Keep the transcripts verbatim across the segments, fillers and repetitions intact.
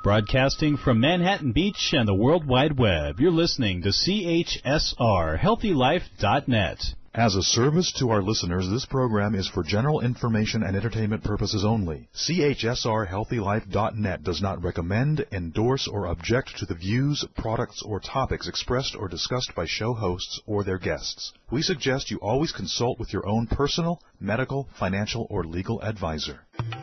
Broadcasting from Manhattan Beach and the World Wide Web, you're listening to C H S R Healthy Life dot net. As a service to our listeners, this program is for general information and entertainment purposes only. C H S R Healthy Life dot net does not recommend, endorse, or object to the views, products, or topics expressed or discussed by show hosts or their guests. We suggest you always consult with your own personal, medical, financial, or legal advisor.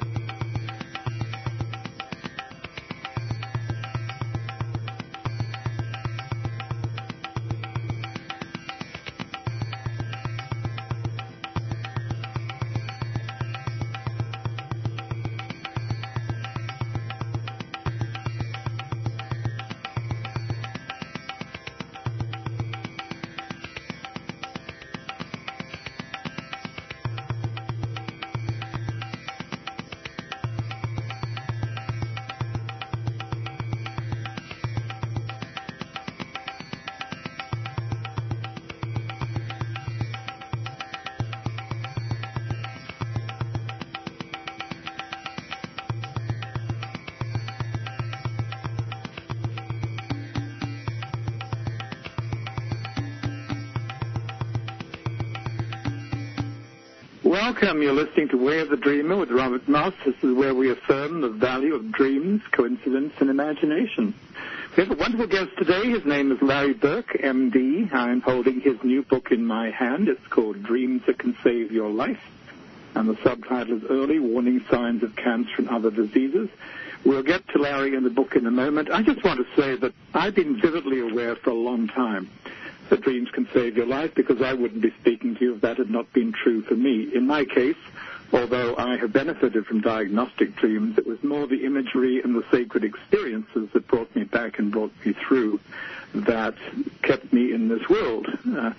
Welcome. You're listening to Way of the Dreamer with Robert Moss. This is where we affirm the value of dreams, coincidence, and imagination. We have a wonderful guest today. His name is Larry Burke, M D. I'm holding his new book in my hand. It's called Dreams That Can Save Your Life, and the subtitle is Early Warning Signs of Cancer and Other Diseases. We'll get to Larry in the book in a moment. I just want to say that I've been vividly aware for a long time that dreams can save your life, because I wouldn't be speaking to you if that had not been true for me. In my case, although I have benefited from diagnostic dreams, it was more the imagery and the sacred experiences that brought me back and brought me through that kept me in this world. Uh,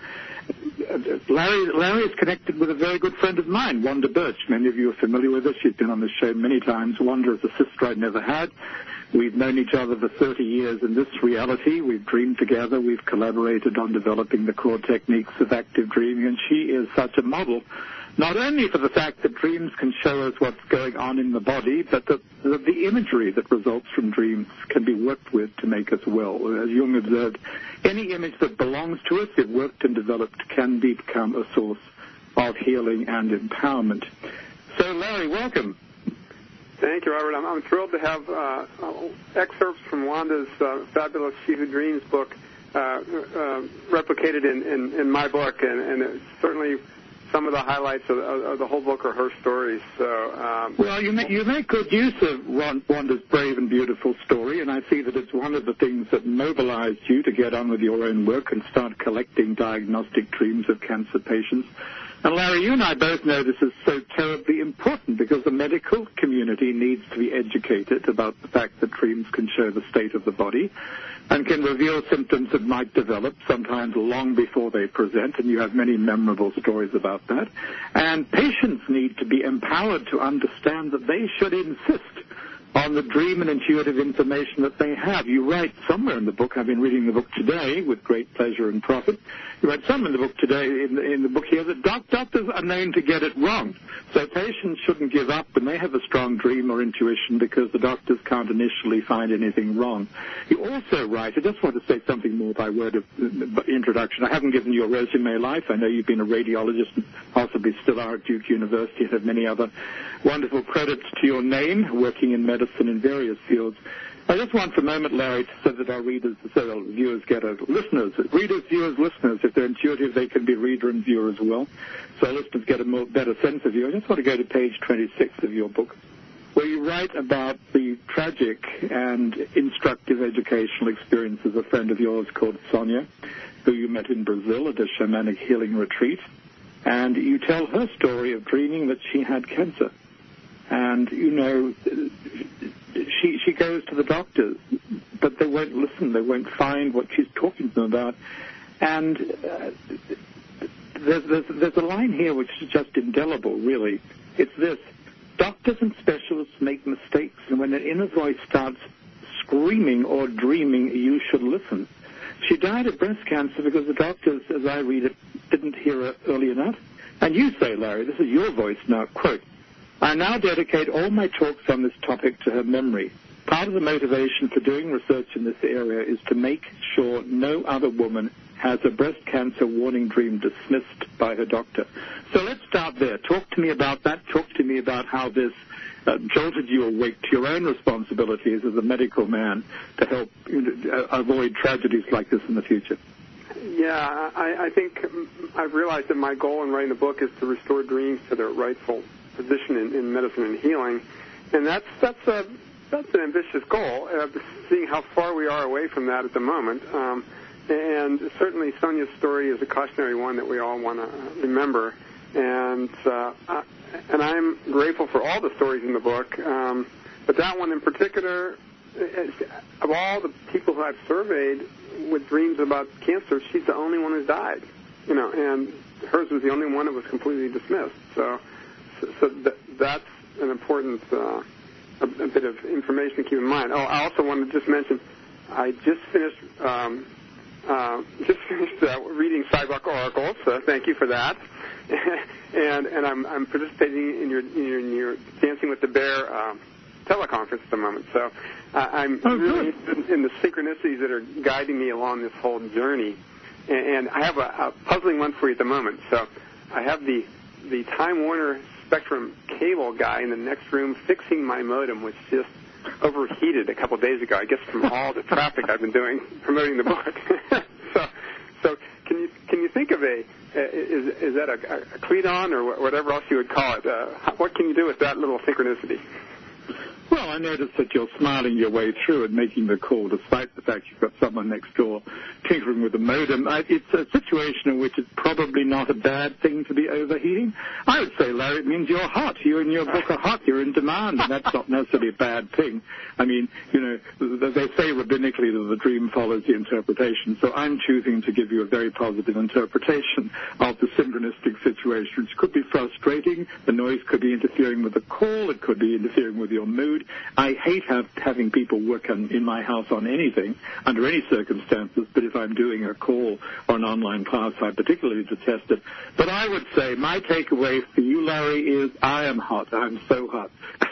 Larry, Larry is connected with a very good friend of mine, Wanda Birch. Many of you are familiar with her. She's been on the show many times. Wanda is a sister I'd never had. We've known each other for thirty years in this reality. We've dreamed together. We've collaborated on developing the core techniques of active dreaming, and she is such a model, not only for the fact that dreams can show us what's going on in the body, but that the, the imagery that results from dreams can be worked with to make us well. As Jung observed, any image that belongs to us, if worked and developed, can become a source of healing and empowerment. So, Larry, welcome. Thank you, Robert. I'm, I'm thrilled to have uh, excerpts from Wanda's uh, fabulous She Who Dreams book uh, uh, replicated in, in, in my book, and, and it's certainly some of the highlights of, of the whole book are her stories. So, um, well, you make, you make good use of Wanda's brave and beautiful story, and I see that it's one of the things that mobilized you to get on with your own work and start collecting diagnostic dreams of cancer patients. And Larry, you and I both know this is so terribly important, because the medical community needs to be educated about the fact that dreams can show the state of the body and can reveal symptoms that might develop sometimes long before they present, and you have many memorable stories about that. And patients need to be empowered to understand that they should insist on the dream and intuitive information that they have. You write somewhere in the book, I've been reading the book today with great pleasure and profit, you write somewhere in the book today, in the, in the book here, that doc, doctors are known to get it wrong. So patients shouldn't give up when they have a strong dream or intuition, because the doctors can't initially find anything wrong. You also write, I just want to say something more by word of introduction. I haven't given you a resume life. I know you've been a radiologist and possibly still are at Duke University and have many other wonderful credits to your name, working in medicine in various fields. I just want for a moment, Larry, so that our readers, so that viewers get a, listeners, readers, viewers, listeners, if they're intuitive, they can be reader and viewer as well, so listeners get a more, better sense of you. I just want to go to page twenty-six of your book, where you write about the tragic and instructive educational experience of a friend of yours called Sonia, who you met in Brazil at a shamanic healing retreat, and you tell her story of dreaming that she had cancer. And, you know, she she goes to the doctors, but they won't listen. They won't find what she's talking to them about. And uh, there's, there's, there's a line here which is just indelible, really. It's this: doctors and specialists make mistakes, and when an inner voice starts screaming or dreaming, you should listen. She died of breast cancer because the doctors, as I read it, didn't hear her early enough. And you say, Larry, this is your voice now, quote, "I now dedicate all my talks on this topic to her memory. part of the motivation for doing research in this area is to make sure no other woman has a breast cancer warning dream dismissed by her doctor. So let's start there. Talk to me about that. Talk to me about how this uh, jolted you awake to your own responsibilities as a medical man to help you know, avoid tragedies like this in the future. Yeah, I, I think I've realized that my goal in writing the book is to restore dreams to their rightful position in, in medicine and healing, and that's that's a that's an ambitious goal. Uh, seeing how far we are away from that at the moment, um, and certainly Sonia's story is a cautionary one that we all want to remember, and uh, I, and I'm grateful for all the stories in the book, um, but that one in particular, of all the people who I've surveyed with dreams about cancer, she's the only one who's died, you know, and hers was the only one that was completely dismissed. So, so, so th- that's an important uh, a, a bit of information to keep in mind. Oh, I also want to just mention, I just finished um, uh, just finished uh, reading Sidewalk Oracles. So thank you for that, and and I'm I'm participating in your in your, in your Dancing with the Bear Uh, teleconference at the moment. So uh, I'm oh, really interested in the synchronicities that are guiding me along this whole journey. And, and I have a, a puzzling one for you at the moment. So I have the, the Time Warner Spectrum cable guy in the next room fixing my modem, which just overheated a couple days ago, I guess from all the traffic I've been doing promoting the book. so so can you can you think of a, is, is that a, a Cledon or whatever else you would call it? Uh, what can you do with that little synchronicity? Well, I noticed that you're smiling your way through and making the call despite the fact you've got someone next door tinkering with the modem. I, it's a situation in which it's probably not a bad thing to be overheating. I would say, Larry, it means you're hot. You and your book are hot. You're in demand, and that's not necessarily a bad thing. I mean, you know, they say rabbinically that the dream follows the interpretation, so I'm choosing to give you a very positive interpretation of the synchronistic situation, which could be frustrating. The noise could be interfering with the call. It could be interfering with your mood. I hate have, having people work on, in my house on anything, under any circumstances, but if I'm doing a call or an online class, I particularly detest it. But I would say my takeaway for you, Larry, is I am hot. I'm so hot.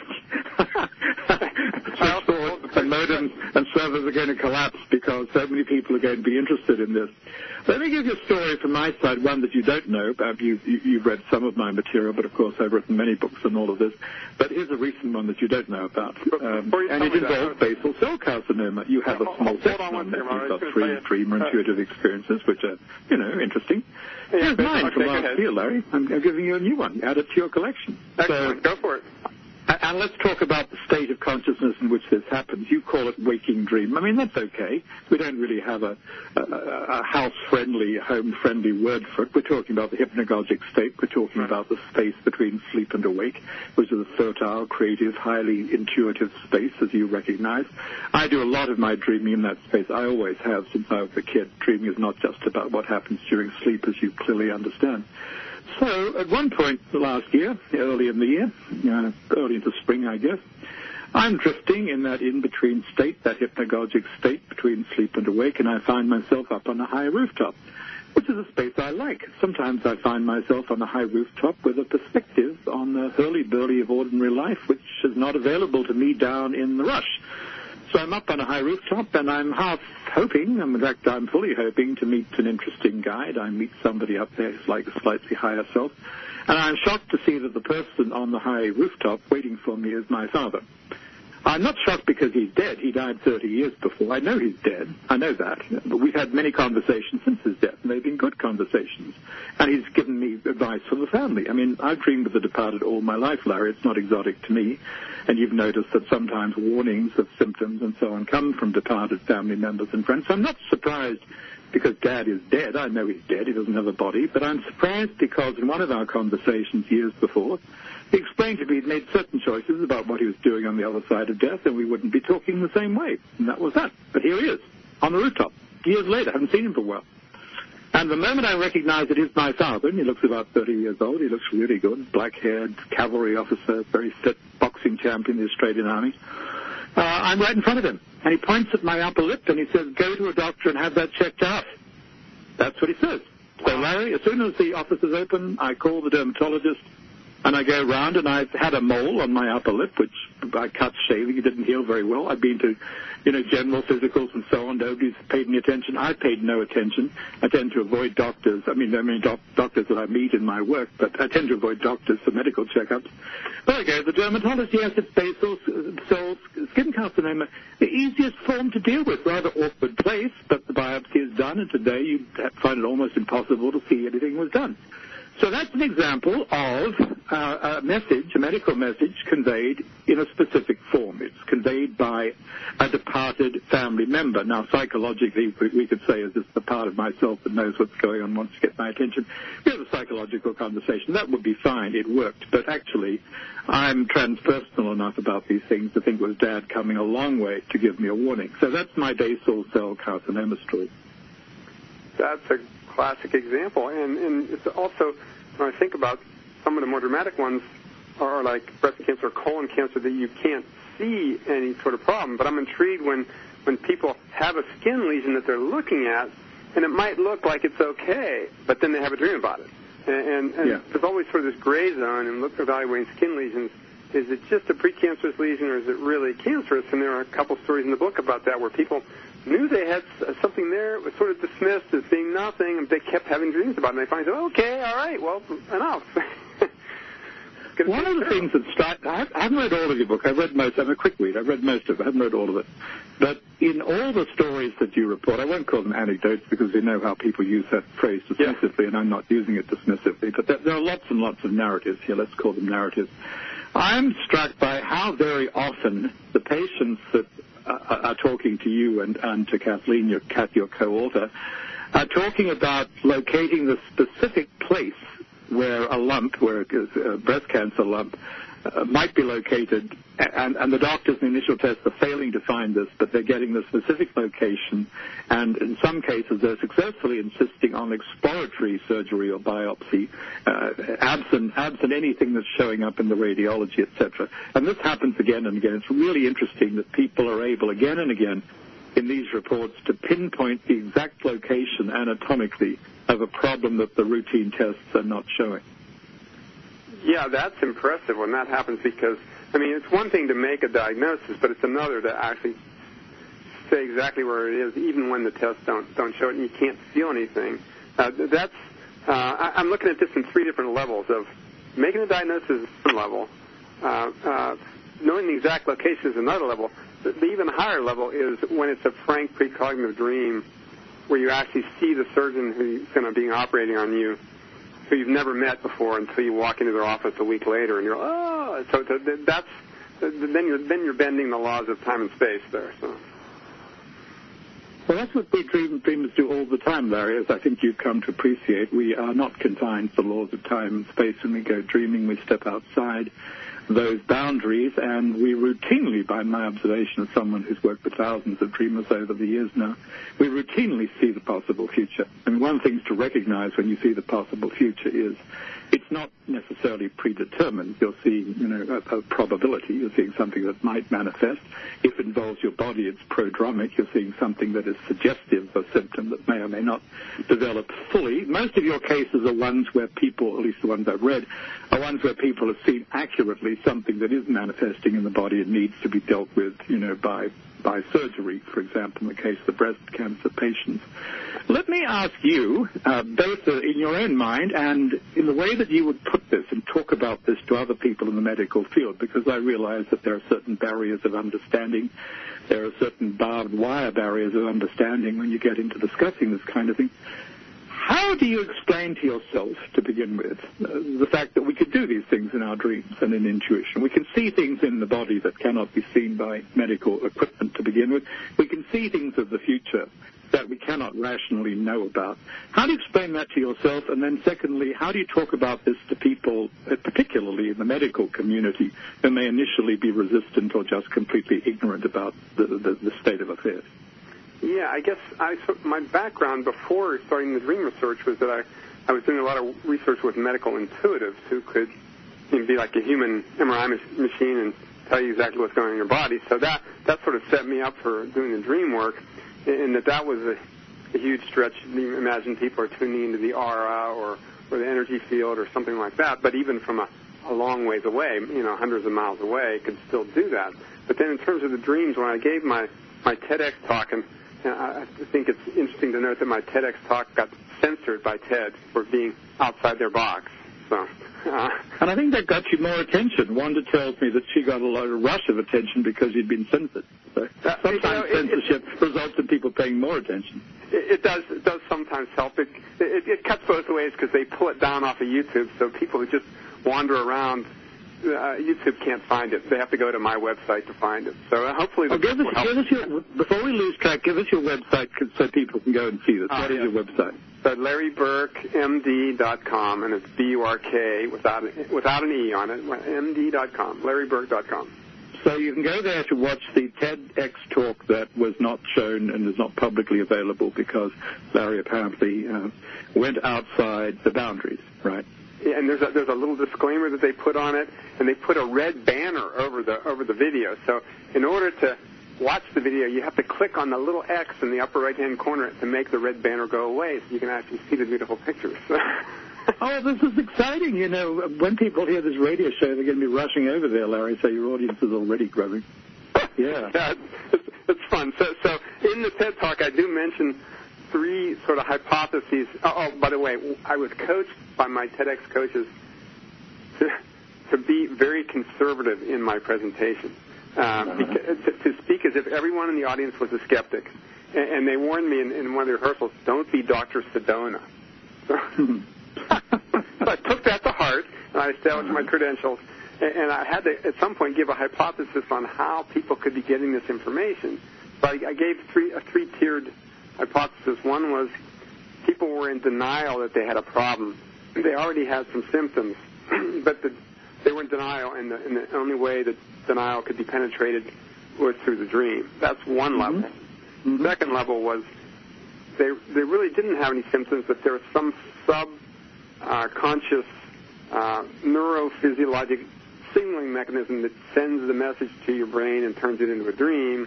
I thought the modems and servers are going to collapse because so many people are going to be interested in this. Let me give you a story from my side, one that you don't know. Uh, you, you, you've read some of my material, but of course I've written many books on all of this. But here's a recent one that you don't know about. Um, and it involves basal cell carcinoma. You have a small section on that. You've got three dream or intuitive experiences, which are, you know, interesting. Here's mine from last year, Larry. I'm, I'm giving you a new one. Add it to your collection. Excellent. So, go for it. And let's talk about the state of consciousness in which this happens. You call it waking dream. I mean, that's okay. We don't really have a, a, a house-friendly, home-friendly word for it. We're talking about the hypnagogic state. We're talking right. about the space between sleep and awake, which is a fertile, creative, highly intuitive space, as you recognize. I do a lot of my dreaming in that space. I always have since I was a kid. Dreaming is not just about what happens during sleep, as you clearly understand. So at one point last year, early in the year, uh, early into spring, I guess, I'm drifting in that in-between state, that hypnagogic state between sleep and awake, and I find myself up on a high rooftop, which is a space I like. Sometimes I find myself on a high rooftop with a perspective on the hurly-burly of ordinary life, which is not available to me down in the rush. So I'm up on a high rooftop, and I'm half hoping, in fact, I'm fully hoping to meet an interesting guide. I meet somebody up there who's like a slightly higher self, and I'm shocked to see that the person on the high rooftop waiting for me is my father. I'm not shocked because he's dead. He died thirty years before. I know he's dead. I know that. But we've had many conversations since his death, and they've been good conversations. And he's given me advice for the family. I mean, I've dreamed of the departed all my life, Larry. It's not exotic to me. And you've noticed that sometimes warnings of symptoms and so on come from departed family members and friends. So I'm not surprised because Dad is dead. I know he's dead. He doesn't have a body. But I'm surprised because in one of our conversations years before, he explained to me he'd made certain choices about what he was doing on the other side of death, and we wouldn't be talking the same way. And that was that. But here he is, on the rooftop, years later. I haven't seen him for a while. And the moment I recognize it is my father, and he looks about thirty years old, he looks really good, black-haired, cavalry officer, very fit boxing champion in the Australian Army, uh, I'm right in front of him. And he points at my upper lip, and he says, go to a doctor and have that checked out. That's what he says. So, Larry, as soon as the office is open, I call the dermatologist, And I go around, and I've had a mole on my upper lip, which I cut shaving. It didn't heal very well. I've been to, you know, general physicals and so on. Nobody's paid any attention. I paid no attention. I tend to avoid doctors. I mean, there are many doc- doctors that I meet in my work, but I tend to avoid doctors for medical checkups. There I go. The dermatologist, yes, it's basal cell skin carcinoma. The easiest form to deal with. Rather awkward place, but the biopsy is done, and today you find it almost impossible to see anything was done. So that's an example of uh, a message, a medical message conveyed in a specific form. It's conveyed by a departed family member. Now, psychologically, we could say, is this the part of myself that knows what's going on, wants to get my attention? We have a psychological conversation. That would be fine. It worked. But actually, I'm transpersonal enough about these things to think it was Dad coming a long way to give me a warning. So that's my basal cell carcinoma story. That's a classic example, and, and it's also, when I think about some of the more dramatic ones, are like breast cancer or colon cancer that you can't see any sort of problem. But I'm intrigued when, when people have a skin lesion that they're looking at, and it might look like it's okay, but then they have a dream about it. And, and, and yeah. there's always sort of this gray zone in look, evaluating skin lesions. Is it just a precancerous lesion, or is it really cancerous? And there are a couple stories in the book about that, where people knew they had something there. It was sort of dismissed as being nothing, and they kept having dreams about it. And they finally said, okay, all right, well, enough. One of the things that strikes, I haven't read all of your book. I've read most. I'm a quick read. I've read most of it. I haven't read all of it. But in all the stories that you report, I won't call them anecdotes because we know how people use that phrase dismissively, yeah. and I'm not using it dismissively. But there, there are lots and lots of narratives here. Let's call them narratives. I'm struck by how very often the patients that uh, are talking to you and, and to Kathleen, your, Kath, your co-author, are talking about locating the specific place where a lump, where a breast cancer lump, uh, might be located, and, and the doctors in the initial tests are failing to find this, but they're getting the specific location, and in some cases they're successfully insisting on exploratory surgery or biopsy, uh, absent, absent anything that's showing up in the radiology, et cetera. And this happens again and again. It's really interesting that people are able again and again in these reports to pinpoint the exact location anatomically of a problem that the routine tests are not showing. Yeah, that's impressive when that happens, because, I mean, it's one thing to make a diagnosis, but it's another to actually say exactly where it is, even when the tests don't don't show it and you can't feel anything. Uh, that's uh, I, I'm looking at this in three different levels of making a diagnosis is one level, uh, uh, knowing the exact location is another level. The, the even higher level is when it's a frank precognitive dream where you actually see the surgeon who's going to be operating on you, who you've never met before until you walk into their office a week later, and you're, oh, so that's, then you're, then you're bending the laws of time and space there. So. Well, that's what we dream, dreamers do all the time, Larry, as I think you've come to appreciate. We are not confined to the laws of time and space. When we go dreaming, we step outside those boundaries, and we routinely, by my observation as someone who's worked with thousands of dreamers over the years now, we routinely see the possible future. And one thing to recognize when you see the possible future is it's not necessarily predetermined. You're seeing, you know, a, a probability. You're seeing something that might manifest. If it involves your body, it's prodromic. You're seeing something that is suggestive of a symptom that may or may not develop fully. Most of your cases are ones where people, at least the ones I've read, are ones where people have seen accurately something that is manifesting in the body and needs to be dealt with, you know, by by surgery, for example, in the case of the breast cancer patients. Let me ask you, uh, both uh, in your own mind and in the way that you would put this and talk about this to other people in the medical field, because I realize that there are certain barriers of understanding. There are certain barbed wire barriers of understanding when you get into discussing this kind of thing. How do you explain to yourself, to begin with, uh, the fact that we could do these things in our dreams and in intuition? We can see things in the body that cannot be seen by medical equipment to begin with. We can see things of the future that we cannot rationally know about. How do you explain that to yourself? And then secondly, how do you talk about this to people, uh, particularly in the medical community, who may initially be resistant or just completely ignorant about the, the, the state of affairs? Yeah, I guess I, my background before starting the dream research was that I, I was doing a lot of research with medical intuitives who could, you know, be like a human M R I machine and tell you exactly what's going on in your body. So that, that sort of set me up for doing the dream work, and that that was a, a huge stretch. You imagine people are tuning into the aura or, or the energy field or something like that. But even from a a long ways away, you know, hundreds of miles away, could still do that. But then in terms of the dreams, when I gave my, my TEDx talk, and I think it's interesting to note that my TEDx talk got censored by TED for being outside their box. So, uh, and I think that got you more attention. Wanda tells me that she got a lot of rush of attention because you'd been censored. So that, sometimes you know, it, censorship it, results in people paying more attention. It, it does. It does sometimes help. It it, it cuts both ways because they pull it down off of YouTube, so people who just wander around. Uh, YouTube can't find it. They have to go to my website to find it. So uh, hopefully the oh, give us, will help. give us your, before we lose track, give us your website so people can go and see this. Uh, what yeah. is your website? So Larry Burke M D dot com, and it's B U R K without, without an E on it, M D dot com, Larry Burke dot com. So you can go there to watch the TEDx talk that was not shown and is not publicly available because Larry apparently uh, went outside the boundaries, right? Yeah, and there's a, there's a little disclaimer that they put on it, and they put a red banner over the over the video. So in order to watch the video, you have to click on the little X in the upper right-hand corner to make the red banner go away so you can actually see the beautiful pictures. Oh, this is exciting. You know, when people hear this radio show, they're going to be rushing over there, Larry, so your audience is already growing. Yeah. yeah it's, it's fun. So, so in the TED Talk, I do mention three sort of hypotheses. Oh, oh, by the way, I was coached by my TEDx coaches to, to be very conservative in my presentation, uh, because, to, to speak as if everyone in the audience was a skeptic. And, and they warned me in, in one of the rehearsals, don't be Doctor Sedona. So, so I took that to heart, and I established my credentials. And, and I had to, at some point, give a hypothesis on how people could be getting this information. So I, I gave three, a three-tiered hypothesis. One was people were in denial that they had a problem. They already had some symptoms, but the, they were in denial, and the, and the only way that denial could be penetrated was through the dream. That's one mm-hmm. level. Mm-hmm. The second level was they they really didn't have any symptoms, but there was some subconscious uh, uh, neurophysiologic signaling mechanism that sends the message to your brain and turns it into a dream.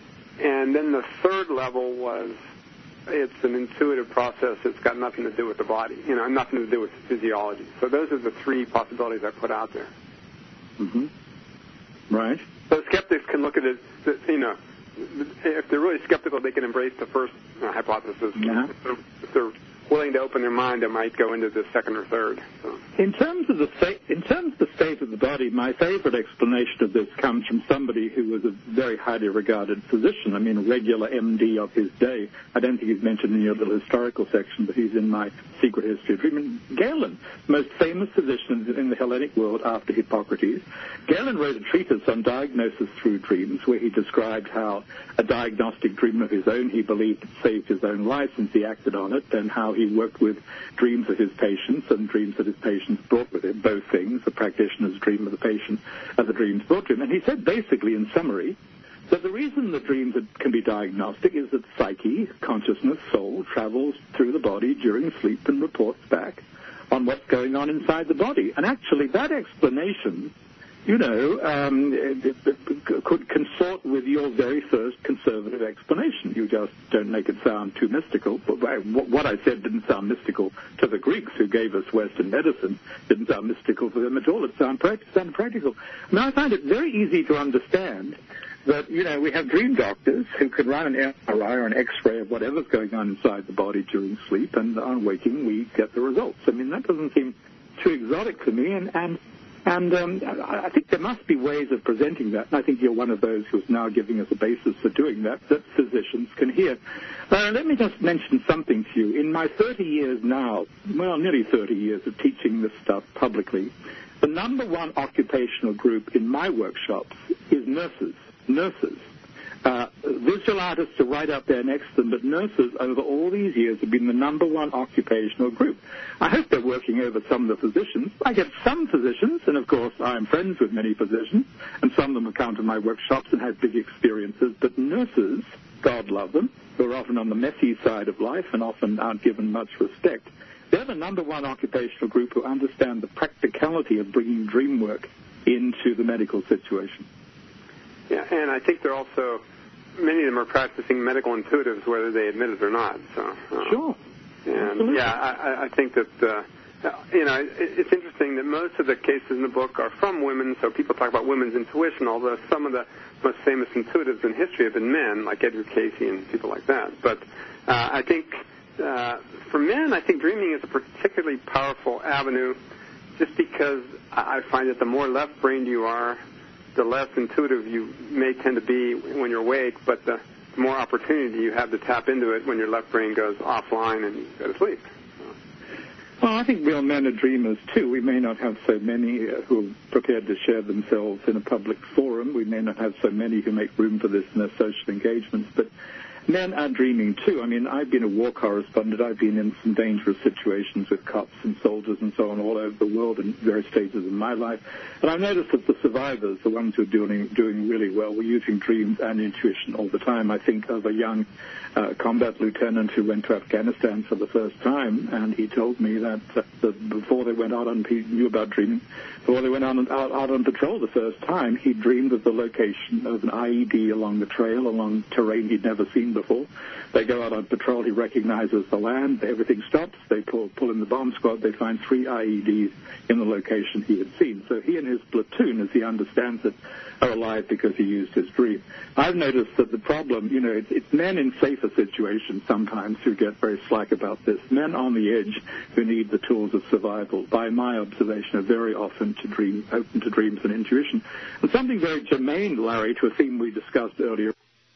And then the third level was it's an intuitive process. It's got nothing to do with the body, you know, nothing to do with physiology. So those are the three possibilities I put out there. Mm-hmm. Right. So skeptics can look at it, you know, if they're really skeptical, they can embrace the first uh, hypothesis. Yeah. If, they're, if they're willing to open their mind, they might go into the second or third. So. In terms of the sta- in terms of the state of the body, my favorite explanation of this comes from somebody who was a very highly regarded physician. I mean, a regular M D of his day. I don't think he's mentioned in your little historical section, but he's in my secret history of treatment. Galen, most famous physician in the Hellenic world after Hippocrates. Galen wrote a treatise on diagnosis through dreams, where he described how a diagnostic dream of his own he believed had saved his own life since he acted on it, and how he worked with dreams of his patients and dreams that his patients brought with him, both things, the practitioner's dream of the patient and the dreams brought to him. And he said basically, in summary, that the reason that dreams can be diagnostic is that psyche, consciousness, soul, travels through the body during sleep and reports back on what's going on inside the body. And actually that explanation, you know, um, it, it, it could consort with your very first conservative explanation. You just don't make it sound too mystical. What I said didn't sound mystical to the Greeks who gave us Western medicine. Didn't sound mystical for them at all. It sounded practical. Now, I find it very easy to understand that, you know, we have dream doctors who can run an M R I or an X-ray of whatever's going on inside the body during sleep, and on waking we get the results. I mean, that doesn't seem too exotic to me, and, and And um, I think there must be ways of presenting that, and I think you're one of those who's now giving us a basis for doing that, that physicians can hear. Uh, let me just mention something to you. In my thirty years now, well, nearly thirty years of teaching this stuff publicly, the number one occupational group in my workshops is nurses. Nurses. Uh, visual artists are right up there next to them, but nurses over all these years have been the number one occupational group. I hope they're working over some of the physicians. I get some physicians, and of course I'm friends with many physicians, and some of them have come to my workshops and had big experiences, but nurses, God love them, who are often on the messy side of life and often aren't given much respect, they're the number one occupational group who understand the practicality of bringing dream work into the medical situation. Yeah, and I think they're also, many of them are practicing medical intuitives, whether they admit it or not. So, uh, sure. And Absolutely. yeah, I, I think that uh, uh, you know, it, it's interesting that most of the cases in the book are from women, so people talk about women's intuition, although some of the most famous intuitives in history have been men, like Edgar Cayce and people like that. But uh, I think uh, for men, I think dreaming is a particularly powerful avenue just because I find that the more left-brained you are, the less intuitive you may tend to be when you're awake, but the more opportunity you have to tap into it when your left brain goes offline and you go to sleep. Well, I think real men are dreamers, too. We may not have so many uh, who are prepared to share themselves in a public forum. We may not have so many who make room for this in their social engagements, but men are dreaming, too. I mean, I've been a war correspondent. I've been in some dangerous situations with cops and soldiers and so on all over the world in various stages of my life. And I've noticed that the survivors, the ones who are doing, doing really well, were using dreams and intuition all the time. I think of a young uh, combat lieutenant who went to Afghanistan for the first time, and he told me that, uh, that before they went out on, he knew about dreaming, before they went out, out, out on patrol the first time, he dreamed of the location of an I E D along the trail, along terrain he'd never seen before. They go out on patrol, he recognizes the land, everything stops, they pull, pull in the bomb squad, they find three I E Ds in the location he had seen. So he and his platoon, as he understands it, are alive because he used his dream. I've noticed that the problem, you know, it's, it's men in safer situations sometimes who get very slack about this. Men on the edge who need the tools of survival, by my observation, are very often to dream, open to dreams and intuition. And something very germane, Larry, to a theme we discussed earlier.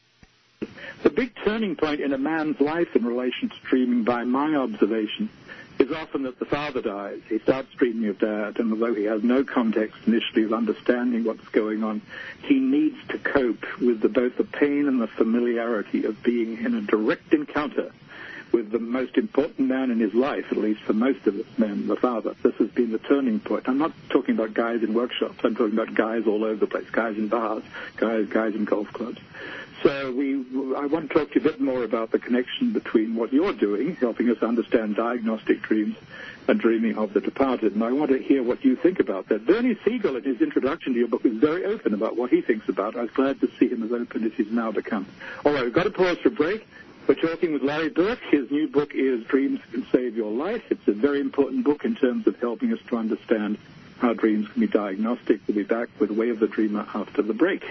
The big turning point in a man's life in relation to dreaming, by my observation, is often that the father dies. He starts dreaming of dad, and although he has no context initially of understanding what's going on, he needs to cope with the, both the pain and the familiarity of being in a direct encounter with the most important man in his life, at least for most of us men, the father. This has been the turning point. I'm not talking about guys in workshops. I'm talking about guys all over the place, guys in bars, guys, guys in golf clubs. So we, I want to talk to you a bit more about the connection between what you're doing, helping us understand diagnostic dreams, and dreaming of the departed. And I want to hear what you think about that. Bernie Siegel, in his introduction to your book, is very open about what he thinks about it. I was glad to see him as open as he's now become. All right, we've got to pause for a break. We're talking with Larry Burke. His new book is Dreams Can Save Your Life. It's a very important book in terms of helping us to understand how dreams can be diagnostic. We'll be back with Way of the Dreamer after the break.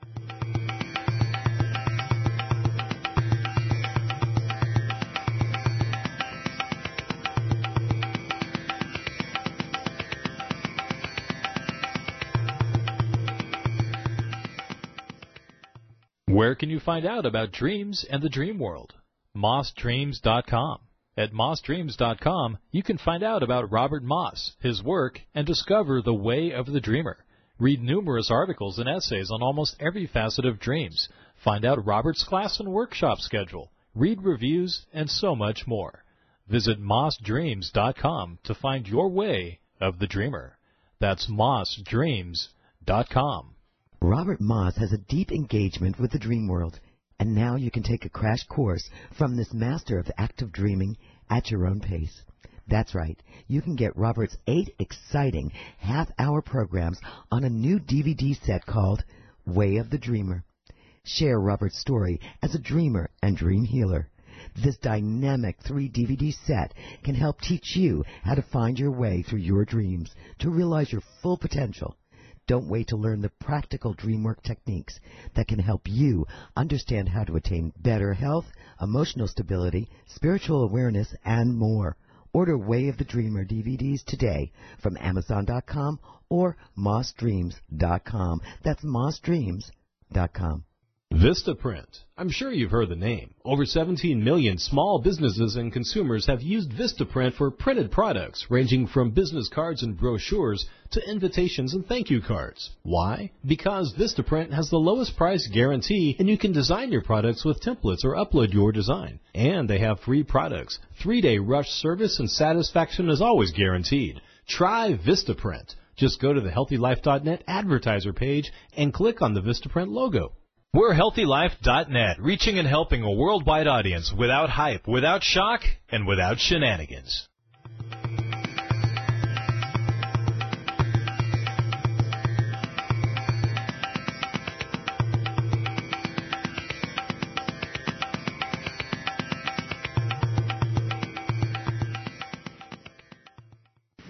Where can you find out about dreams and the dream world? moss dreams dot com. At moss dreams dot com, you can find out about Robert Moss, his work, and discover the way of the dreamer. Read numerous articles and essays on almost every facet of dreams. Find out Robert's class and workshop schedule. Read reviews, and so much more. Visit moss dreams dot com to find your way of the dreamer. That's moss dreams dot com. Robert Moss has a deep engagement with the dream world, and now you can take a crash course from this master of active dreaming at your own pace. That's right. You can get Robert's eight exciting half-hour programs on a new D V D set called Way of the Dreamer. Share Robert's story as a dreamer and dream healer. This dynamic three D V D set can help teach you how to find your way through your dreams to realize your full potential. Don't wait to learn the practical dream work techniques that can help you understand how to attain better health, emotional stability, spiritual awareness, and more. Order Way of the Dreamer D V Ds today from amazon dot com or moss dreams dot com. That's moss dreams dot com. Vistaprint. I'm sure you've heard the name. Over seventeen million small businesses and consumers have used Vistaprint for printed products, ranging from business cards and brochures to invitations and thank you cards. Why? Because Vistaprint has the lowest price guarantee, and you can design your products with templates or upload your design. And they have free products. Three-day rush service and satisfaction is always guaranteed. Try Vistaprint. Just go to the healthy life dot net advertiser page and click on the Vistaprint logo. We're healthy life dot net, reaching and helping a worldwide audience without hype, without shock, and without shenanigans.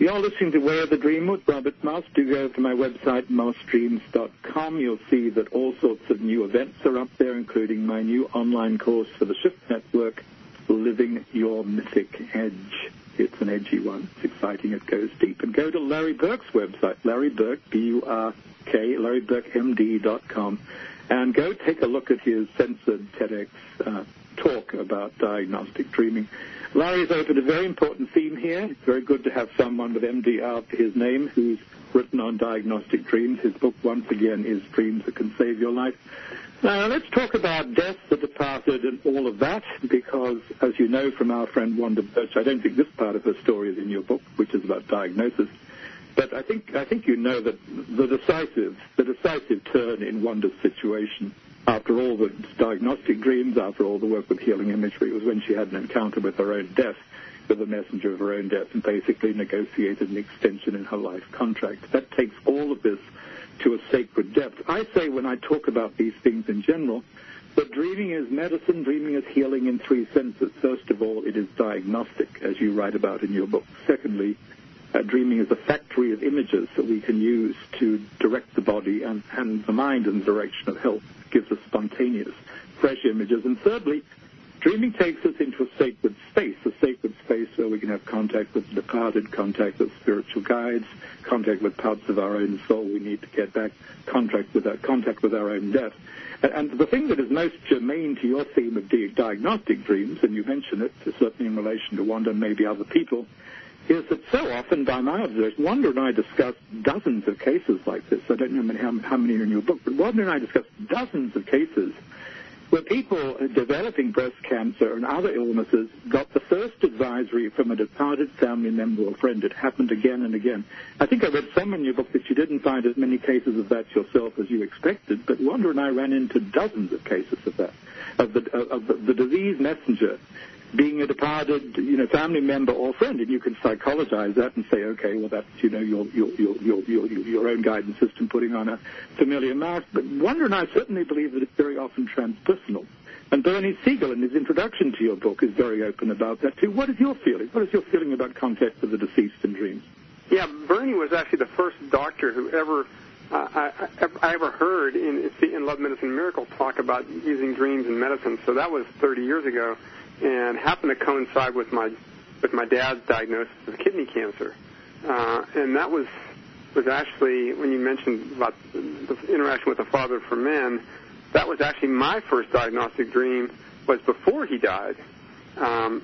You're listening to Way of the Dream with Robert Moss. Do go to my website, moss dreams dot com. You'll see that all sorts of new events are up there, including my new online course for the Shift Network, Living Your Mythic Edge. It's an edgy one. It's exciting. It goes deep. And go to Larry Burke's website, Larry Burke, B U R K, larry burke M D dot com, and go take a look at his censored TEDx uh, talk about diagnostic dreaming. Larry's opened a very important theme here. It's very good to have someone with M D after his name who's written on diagnostic dreams. His book, once again, is Dreams That Can Save Your Life. Now, let's talk about death, the departed, and all of that, because, as you know from our friend Wanda Birch, I don't think this part of her story is in your book, which is about diagnosis. But I think I think you know that the decisive, the decisive turn in Wanda's situation, after all the diagnostic dreams, after all the work with healing imagery, was when she had an encounter with her own death, with the messenger of her own death, and basically negotiated an extension in her life contract. That takes all of this to a sacred depth. I say when I talk about these things in general, that dreaming is medicine, dreaming is healing in three senses. First of all, it is diagnostic, as you write about in your book. Secondly, Uh, dreaming is a factory of images that we can use to direct the body and, and the mind in the direction of health. It gives us spontaneous, fresh images. And thirdly, dreaming takes us into a sacred space, a sacred space where we can have contact with the departed, contact with spiritual guides, contact with parts of our own soul we need to get back, contact with our, contact with our own death. And, and the thing that is most germane to your theme of di- diagnostic dreams, and you mention it, certainly in relation to Wanda and maybe other people, is that so often, by my observation, Wanda and I discussed dozens of cases like this. I don't know how, how many are in your book, but Wanda and I discussed dozens of cases where people developing breast cancer and other illnesses got the first advisory from a departed family member or friend. It happened again and again. I think I read some in your book that you didn't find as many cases of that yourself as you expected, but Wanda and I ran into dozens of cases of that, of the, of the, the disease messenger being a departed, you know, family member or friend, and you can psychologize that and say, okay, well, that's, you know, your your your your your, your own guidance system putting on a familiar mask. But Wanda and I certainly believe that it's very often transpersonal. And Bernie Siegel, in his introduction to your book, is very open about that too. What is your feeling? What is your feeling about contact with the deceased in dreams? Yeah, Bernie was actually the first doctor who ever uh, I, I ever heard in in Love, Medicine, Miracle talk about using dreams in medicine. So that was thirty years ago. And happened to coincide with my with my dad's diagnosis of kidney cancer, uh, and that was was actually when you mentioned about the interaction with the Father for Men, that was actually my first diagnostic dream. Was before he died. Um,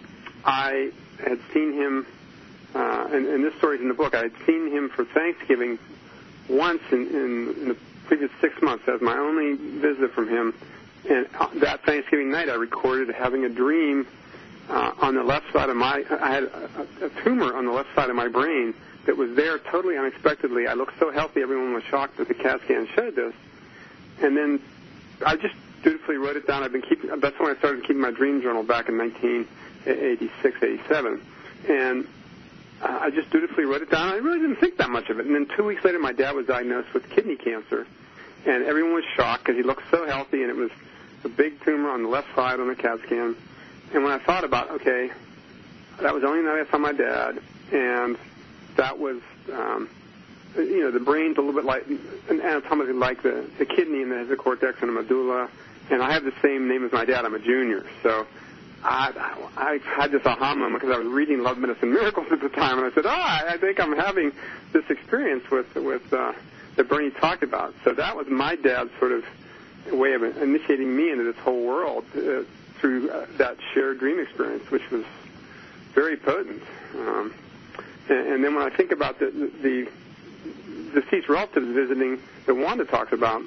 I had seen him, uh, and, and this story's in the book. I had seen him for Thanksgiving once in, in, in the previous six months as my only visit from him. And that Thanksgiving night, I recorded having a dream uh, on the left side of my, I had a, a tumor on the left side of my brain that was there totally unexpectedly. I looked so healthy, everyone was shocked that the CAT scan showed this. And then I just dutifully wrote it down. I've been keeping, that's when I started keeping my dream journal back in nineteen eighty-six, eighty-seven. And uh, I just dutifully wrote it down. I really didn't think that much of it. And then two weeks later, my dad was diagnosed with kidney cancer. And everyone was shocked because he looked so healthy, and it was a big tumor on the left side on the CAT scan. And when I thought about, okay, that was the only night I saw my dad, and that was, um, you know, the brain's a little bit like, anatomically like the, the kidney, and there's a cortex and a medulla, and I have the same name as my dad. I'm a junior. So I, I had this aha moment because I was reading Love, Medicine, Miracles at the time, and I said, oh, I think I'm having this experience with, with uh, that Bernie talked about. So that was my dad's sort of way of initiating me into this whole world uh, through uh, that shared dream experience, which was very potent. Um, and, and then when I think about the, the, the deceased relatives visiting that Wanda talks about,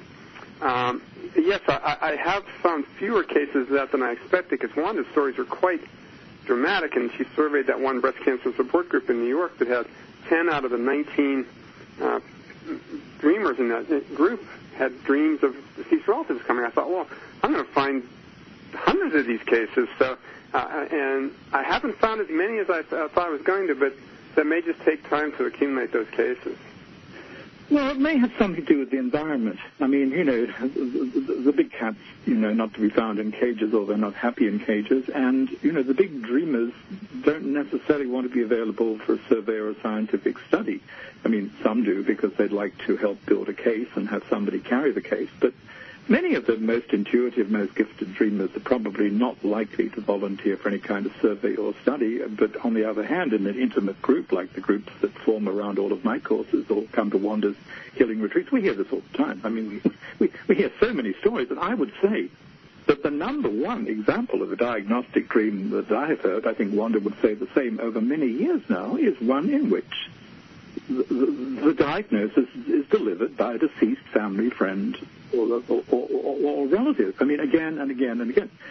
um, yes, I, I have found fewer cases of that than I expected because Wanda's stories are quite dramatic, and she surveyed that one breast cancer support group in New York that had ten out of the nineteen uh, dreamers in that group had dreams of deceased relatives coming. I thought, well, I'm going to find hundreds of these cases. So, uh, and I haven't found as many as I th- thought I was going to, but that may just take time to accumulate those cases. Well, it may have something to do with the environment. I mean, you know, the, the, the big cats, you know, not to be found in cages, or they're not happy in cages. And, you know, the big dreamers don't necessarily want to be available for a survey or a scientific study. I mean, some do because they'd like to help build a case and have somebody carry the case. But many of the most intuitive, most gifted dreamers are probably not likely to volunteer for any kind of survey or study. But on the other hand, in an intimate group like the groups that form around all of my courses or come to Wanda's healing retreats, we hear this all the time. I mean, we, we, we hear so many stories, and I would say that the number one example of a diagnostic dream that I have heard, I think Wanda would say the same over many years now, is one in which the, the, the diagnosis is delivered by a deceased family friend or, or, or, or, or relative. I mean, again and again and again.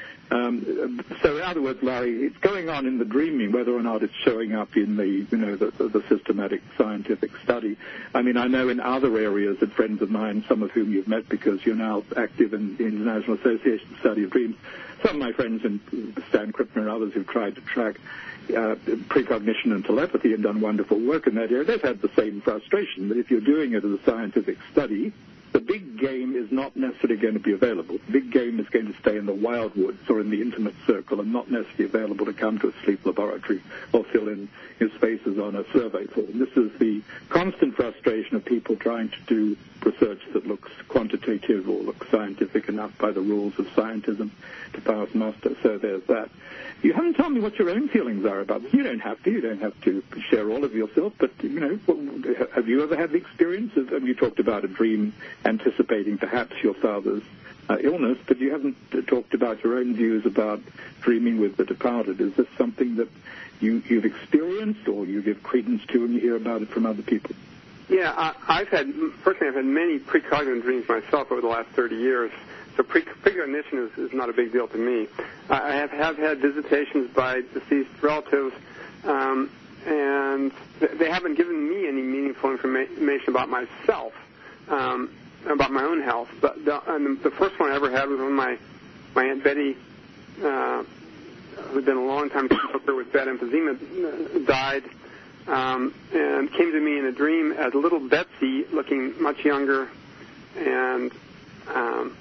Um, so, in other words, Larry, it's going on in the dreaming, whether or not it's showing up in the, you know, the, the, the systematic scientific study. I mean, I know in other areas that friends of mine, some of whom you've met because you're now active in the International Association Study of Dreams, some of my friends, and Stan Krippner and others who've tried to track uh, precognition and telepathy and done wonderful work in that area, they've had the same frustration, that if you're doing it as a scientific study, the big game is not necessarily going to be available. The big game is going to stay in the wildwoods or in the intimate circle and not necessarily available to come to a sleep laboratory or fill in his spaces on a survey form. This is the constant frustration of people trying to do research that looks quantitative or looks scientific enough by the rules of scientism to pass muster. So there's that. You haven't told me what your own feelings are about this. You don't have to. You don't have to share all of yourself. But, you know, have you ever had the experience of, and you talked about a dream anticipating perhaps your father's uh, illness, but you haven't uh, talked about your own views about dreaming with the departed. Is this something that you, you've experienced or you give credence to and you hear about it from other people? Yeah, I, I've had, personally, I've had many precognitive dreams myself over the last thirty years. So pre- precognition is, is not a big deal to me. I have, have had visitations by deceased relatives, um, and th- they haven't given me any meaningful informa- information about myself, um, about my own health. But the, and the first one I ever had was when my, my Aunt Betty, uh, who'd been a long time smoker with bad emphysema, died, um, and came to me in a dream as little Betsy, looking much younger, and um,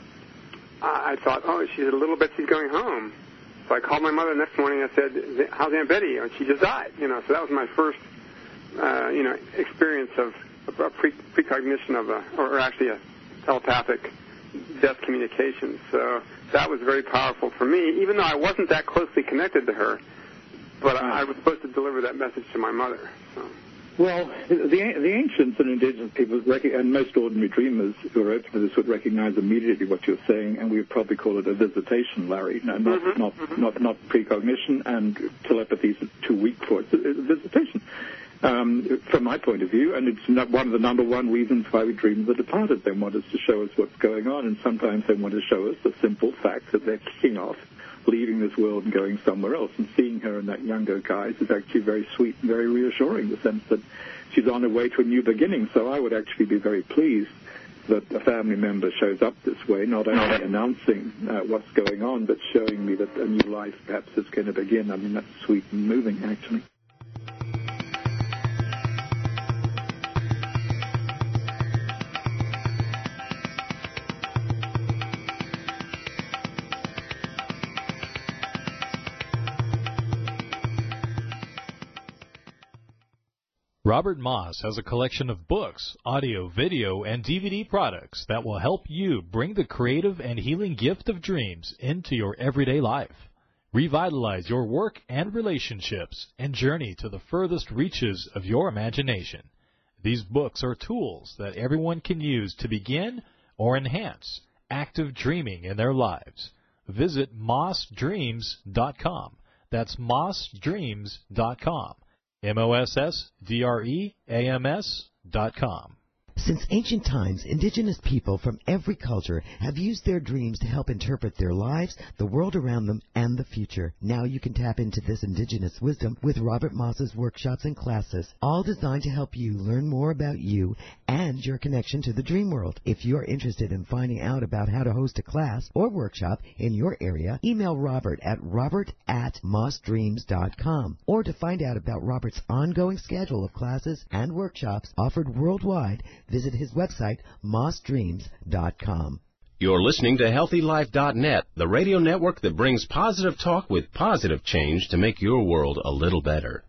I thought, oh, she's a little Betsy's going home. So I called my mother the next morning. I said, how's Aunt Betty? And she just died. You know, so that was my first, uh, you know, experience of a pre- precognition of a, or actually a telepathic death communication. So that was very powerful for me, even though I wasn't that closely connected to her. But I, I was supposed to deliver that message to my mother. So. Well, the the ancients and indigenous peoples, and most ordinary dreamers who are open to this would recognize immediately what you're saying, and we would probably call it a visitation, Larry, no, not, mm-hmm. not, mm-hmm. not not precognition, and telepathy is too weak for it. It's a visitation. Um, from my point of view, and it's not one of the number one reasons why we dream of the departed. They want us to show us what's going on, and sometimes they want to show us the simple fact that they're kicking off, leaving this world and going somewhere else. And seeing her in that younger guise is actually very sweet and very reassuring, the sense that she's on her way to a new beginning. So I would actually be very pleased that a family member shows up this way, not only announcing uh, what's going on, but showing me that a new life perhaps is going to begin. I mean, that's sweet and moving, actually. Robert Moss has a collection of books, audio, video, and D V D products that will help you bring the creative and healing gift of dreams into your everyday life. Revitalize your work and relationships and journey to the furthest reaches of your imagination. These books are tools that everyone can use to begin or enhance active dreaming in their lives. Visit moss dreams dot com. That's moss dreams dot com. M O S S D R E A M S dot com. Since ancient times, indigenous people from every culture have used their dreams to help interpret their lives, the world around them, and the future. Now you can tap into this indigenous wisdom with Robert Moss's workshops and classes, all designed to help you learn more about you and your connection to the dream world. If you're interested in finding out about how to host a class or workshop in your area, email Robert at robert at moss dreams dot com. Or to find out about Robert's ongoing schedule of classes and workshops offered worldwide, visit his website, moss dreams dot com. You're listening to healthy life dot net, the radio network that brings positive talk with positive change to make your world a little better.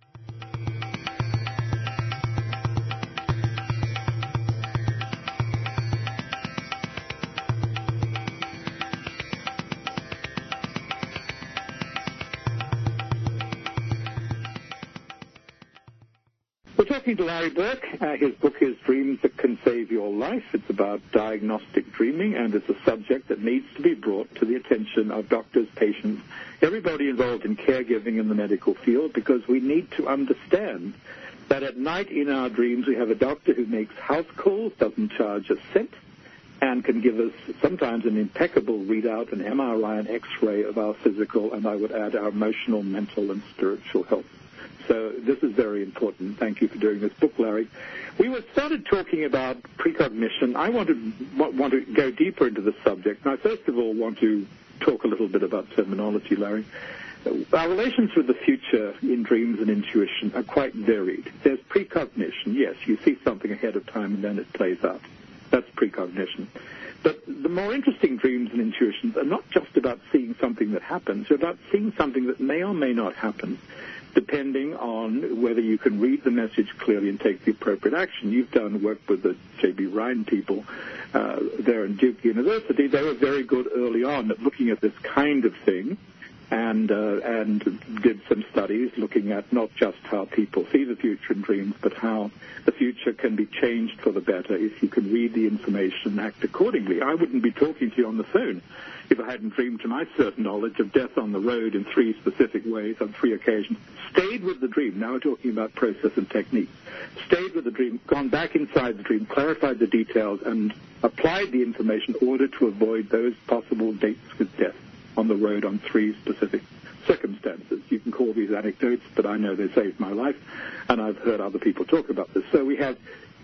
We're talking to Larry Burke. Uh, his book is Dreams That Can Save Your Life. It's about diagnostic dreaming, and it's a subject that needs to be brought to the attention of doctors, patients, everybody involved in caregiving in the medical field, because we need to understand that at night in our dreams we have a doctor who makes house calls, doesn't charge a cent, and can give us sometimes an impeccable readout, an M R I, an X-ray of our physical, and I would add our emotional, mental, and spiritual health. So this is very important. Thank you for doing this book, Larry. We were started talking about precognition. I want to, want to go deeper into the subject. Now, first of all, want to talk a little bit about terminology, Larry. Our relations with the future in dreams and intuition are quite varied. There's precognition. Yes, you see something ahead of time and then it plays out. That's precognition. But the more interesting dreams and intuitions are not just about seeing something that happens. They're about seeing something that may or may not happen, depending on whether you can read the message clearly and take the appropriate action. You've done work with the J B Ryan people uh, there in Duke University. They were very good early on at looking at this kind of thing, and uh, and did some studies looking at not just how people see the future in dreams, but how the future can be changed for the better if you can read the information and act accordingly. I wouldn't be talking to you on the phone if I hadn't dreamed to my certain knowledge of death on the road in three specific ways on three occasions. Stayed with the dream. Now we're talking about process and technique. Stayed with the dream, gone back inside the dream, clarified the details, and applied the information in order to avoid those possible dates with death on the road on three specific circumstances. You can call these anecdotes, but I know they saved my life, and I've heard other people talk about this. So we have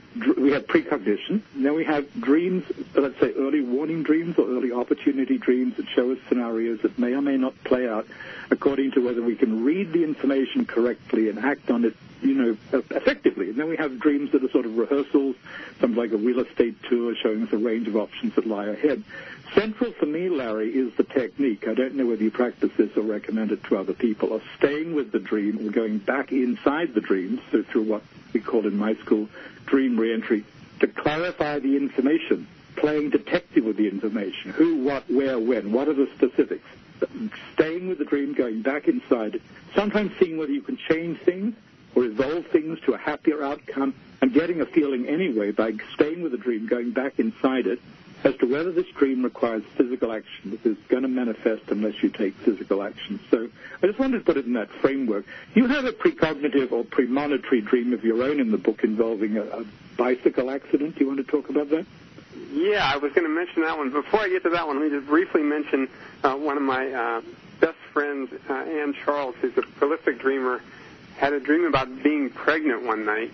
we have precognition. Then we have dreams, let's say early warning dreams or early opportunity dreams that show us scenarios that may or may not play out according to whether we can read the information correctly and act on it, you know, effectively. And then we have dreams that are sort of rehearsals, something like a real estate tour showing us a range of options that lie ahead. Central for me, Larry, is the technique. I don't know whether you practice this or recommend it to other people, of staying with the dream and going back inside the dream, so through what we call in my school dream reentry, to clarify the information, playing detective with the information, who, what, where, when, what are the specifics. Staying with the dream, going back inside it, sometimes seeing whether you can change things or evolve things to a happier outcome, and getting a feeling anyway by staying with the dream, going back inside it, as to whether this dream requires physical action, because it's going to manifest unless you take physical action. So I just wanted to put it in that framework. You have a precognitive or premonitory dream of your own in the book involving a, a bicycle accident. Do you want to talk about that? Yeah, I was going to mention that one. Before I get to that one, let me just briefly mention uh, one of my uh, best friends, uh, Ann Charles, who's a prolific dreamer, had a dream about being pregnant one night,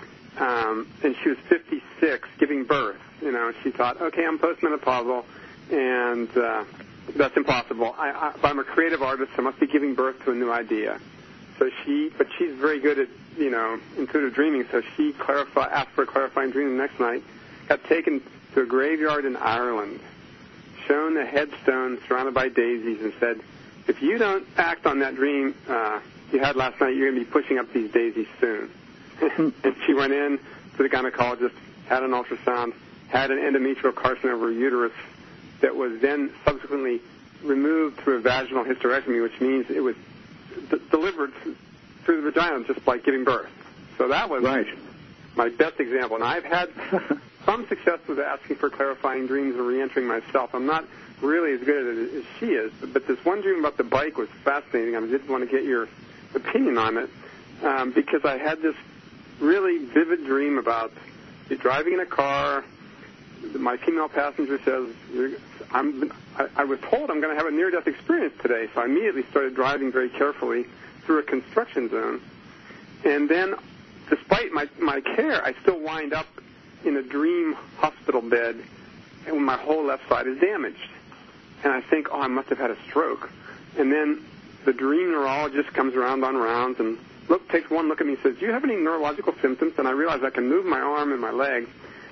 um, and she was fifty-six, giving birth. You know, she thought, okay, I'm postmenopausal, and uh, that's impossible. I, I, if I'm a creative artist, I must be giving birth to a new idea. So she, but she's very good at, you know, intuitive dreaming, so she clarify, asked for a clarifying dream the next night, got taken to a graveyard in Ireland, shown a headstone surrounded by daisies, and said, if you don't act on that dream uh, you had last night, you're going to be pushing up these daisies soon. And she went in to the gynecologist, had an ultrasound, had an endometrial carcinoma of her uterus that was then subsequently removed through a vaginal hysterectomy, which means it was d- delivered through the vagina, just like giving birth. So that was right. my best example. And I've had some success with asking for clarifying dreams and reentering myself. I'm not really as good at it as she is, but this one dream about the bike was fascinating. I did want to get your opinion on it um, because I had this really vivid dream about driving in a car. My female passenger says, I'm, I, I was told I'm going to have a near-death experience today, so I immediately started driving very carefully through a construction zone. And then, despite my, my care, I still wind up in a dream hospital bed, and my whole left side is damaged. And I think, oh, I must have had a stroke. And then the dream neurologist comes around on rounds and look, takes one look at me and says, do you have any neurological symptoms? And I realize I can move my arm and my leg.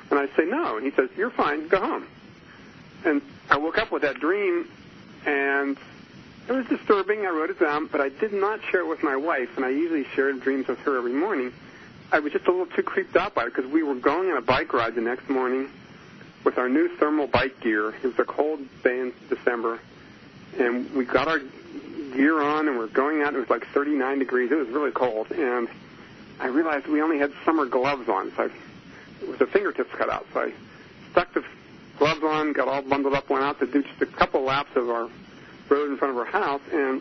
And I say, no. And he says, you're fine. Go home. And I woke up with that dream, and it was disturbing. I wrote it down, but I did not share it with my wife, and I usually share dreams with her every morning. I was just a little too creeped out by it because we were going on a bike ride the next morning with our new thermal bike gear. It was a cold day in December, and we got our gear on, and we're going out. It was like thirty-nine degrees. It was really cold, and I realized we only had summer gloves on, so I, with the fingertips cut out. So I stuck the gloves on, got all bundled up, went out to do just a couple laps of our road in front of our house, and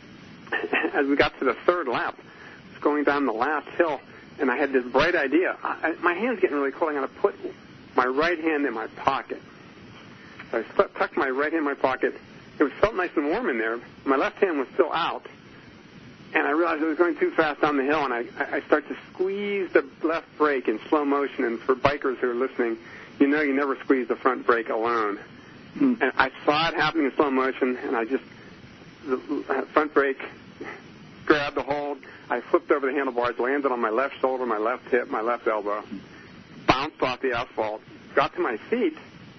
as we got to the third lap, I was going down the last hill, and I had this bright idea. I, my hand's getting really cold. I'm going to put my right hand in my pocket. So I st- tucked my right hand in my pocket. It was felt nice and warm in there. My left hand was still out, and I realized I was going too fast down the hill, and I, I start to squeeze the left brake in slow motion. And for bikers who are listening, you know you never squeeze the front brake alone. Mm. And I saw it happening in slow motion, and I just, the front brake, grabbed the hold. I flipped over the handlebars, landed on my left shoulder, my left hip, my left elbow, bounced off the asphalt, got to my feet,